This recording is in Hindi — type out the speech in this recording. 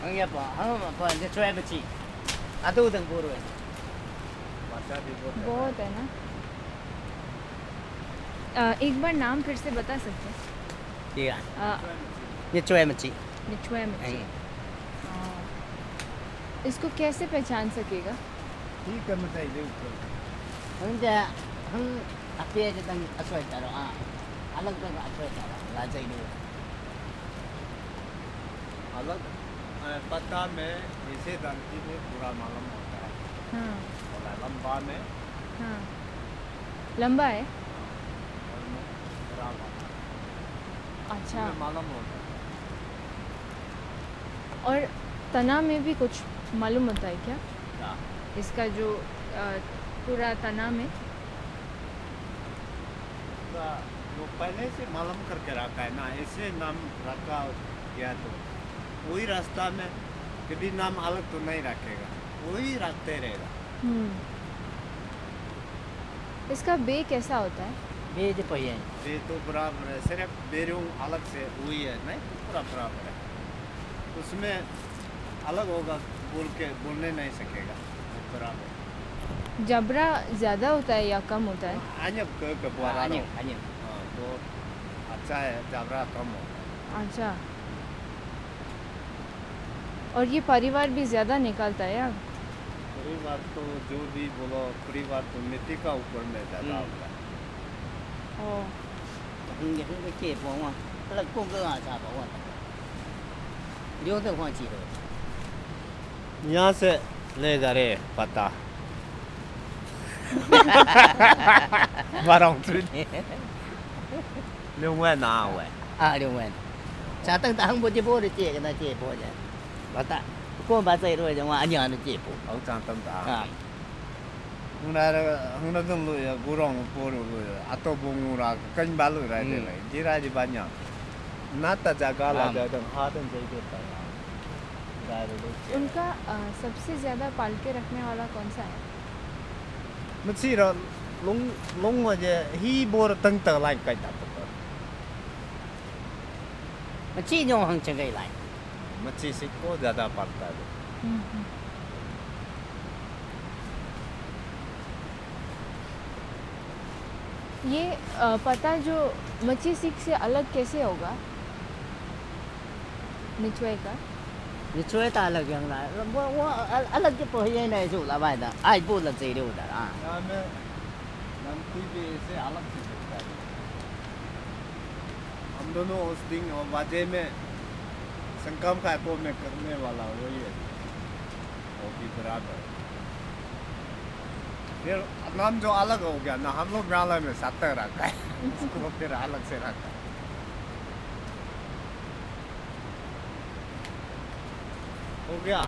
ये हम चुए मच्छी अदू तंग पूर्व बहुत है ना। एक बार नाम फिर से बता सकते हैं? ठीक है ये चुए मच्छी निचुए मच्छी। इसको कैसे पहचान सकेगा? ठीक है बताइए हम अपने जतन असोय तारो अलग अलग असोय तारो लाजई दे अलग पत्ता में इसे दंती में पूरा मालूम होता है। हाँ और लंबा में हाँ लंबा है। और में पूरा अच्छा मालूम होता है। और तना में भी कुछ मालूम होता है क्या? क्या इसका जो पूरा तना में वो पहले से मालूम करके रखा है ना, ऐसे नाम रखा गया तो वही रास्ता में कभी नाम अलग तो नहीं रखेगा, वही रखते रहेगा। इसका बे कैसा होता है? बेज पहिए बे तो बराबर है, सिर्फ बेरूंग अलग से हुई है, नहीं पूरा बराबर है। उसमें अलग होगा, बोलने नहीं सकेगा, बराबर। जबरा ज़्यादा होता है या कम होता है? अन्य कपवारा अन्य तो अच्छा है, जबरा कम हो। अच्छा और ये परिवार भी ज़्यादा निकालता है अब? परिवार तो जो भी बोलो, परिवार तो मिट्टी का ऊपर में ज़्यादा होता है। ओह हम के के पोवा अलग को का सा पोवा लियो तो हुआ जी यहाँ से ले जा रहे पता बारह लियो हुआ ना हुआ लियो wen cha tang tang bo je bo de je na je bo je bata ko ba zai ro je wa anya de je bo ông trang tâm ta à hôm nay từng lùi cú rong phố lùi à to bung ra kênh ba lùi ra đây này chỉ ra gì ba nhở nát ta jaga là जाता हाथ में जाई देता है। उनका सबसे ज़्यादा पाल के रखने वाला कौन सा है? मच्छी रो लुंग मुझे ही बोर तंग तक लाइन कई ता chi nyong hang chang gai lai मच्छी से को ज़्यादा पालता है। ये पता जो मच्छी सीख से अलग कैसे होगा निचुए का? ni chue ta la yang la wo अलग के पहिए नहीं जो ला bai da ai bu la zai liu da में नमकी भी ऐसे अलग से दिखता है। हम दोनों उस दिन वाजे में संगम का को में करने वाला वही है, वो भी बराबर। फिर नाम जो अलग हो गया ना, हम लोग नाला में साथ रखा है, उसको फिर अलग से रखा है। हो गया।